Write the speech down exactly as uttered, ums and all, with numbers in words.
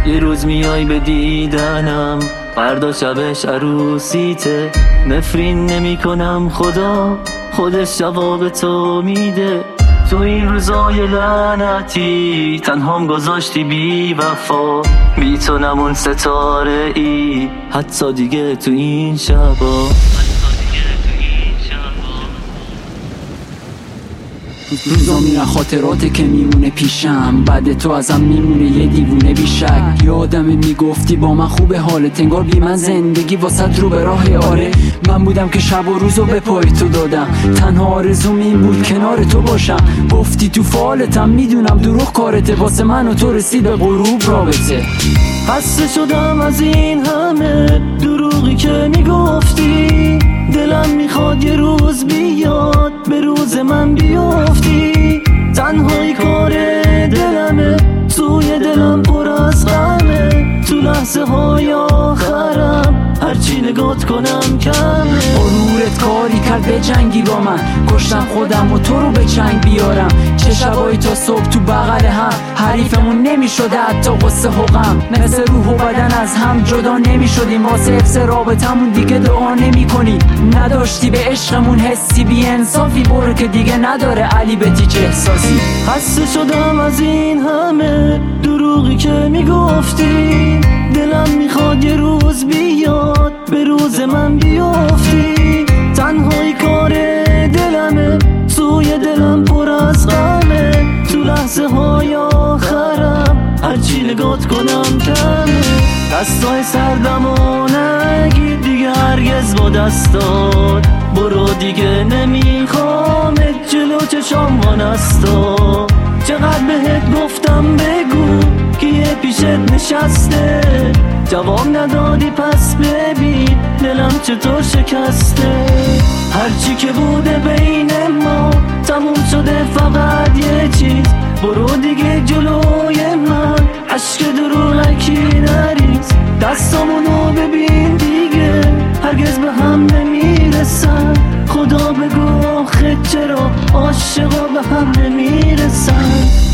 یه روز میای به دیدنم، فردا شبش عروسیته. نفرین نمی کنم، خدا خودش جواب تو میده. تو این روزای لعنتی تنهام گذاشتی بی وفا، بی تو نمون ستاره ای حتی دیگه تو این شبا. روزا میرن خاطراته که میمونه پیشم، بعد تو ازم میمونه یه دیوونه بیشک. یادمه میگفتی با من خوبه حالت، انگار بی من زندگی واسه رو به راه. آره من بودم که شب و روزو به پای تو دادم، تنها آرزوم این بود کنار تو باشم. گفتی تو فعالتم، میدونم دروغ کارته، واسه من و تو رسید به غروب رابطه. خسته شدم از این همه دروغی که میگفتی، دلم میخواد یه روز بیاد به روز من بیافتی. تنهایی کار دلمه، توی دلم پر از غمه، تو لحظه های آخرم هرچی نگات کنم کمه. غرورت کاری کرد به جنگی با من، کشتم خودم و تو رو به چنگ بیارم. چه شبایی تا صبح تو بغل هم، حریفمون نمیشده حتی قصه و غم. مثل روح و بدن از هم جدا نمیشدیم، واسه حفظ رابطمون دیگه دعا نمی کنی. نداشتی به عشقمون حسی، بی انصافی برو که دیگه نداره علی به تیک احساسی. خسته شدم از این همه دروغی که میگفتی، دلم میخواد یه روز بیاد به روز من بیافتی. تنهایی کار دلمه، توی دلم پر از غمه، تو لحظه های آخرم هرچی نگات کنم کمه. دستای سردم و نگیر دیگه هرگز با دستات، برو دیگه نمیخوامت جلو چشام وانستا. چقدر بهت گفتم بگو که یه پیشت نشسته، جواب ندادی پس ببین دلم چطور شکسته. هرچی که بوده بین ما تموم شده، فقط یه چیز برو دیگه جلوی من، عشق دروغکی نریز. دستامونو ببین دیگه هرگز به هم نمیرسن، خدا بگو آخه چرا عاشقا به هم نمیرسن.